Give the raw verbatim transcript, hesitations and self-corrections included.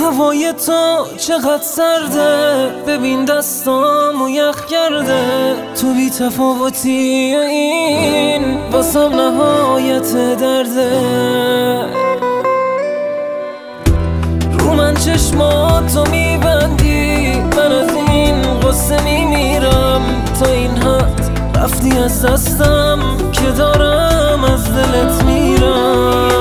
هوای تو چقدر سرده، ببین دستامو یخ کرده. تو بی تفاوتی این واسم نهایت درده. رو من چشماتو میبندی، من از این قصه میمیرم. تا این حد رفتی از دستم که دارم از دلت میرم.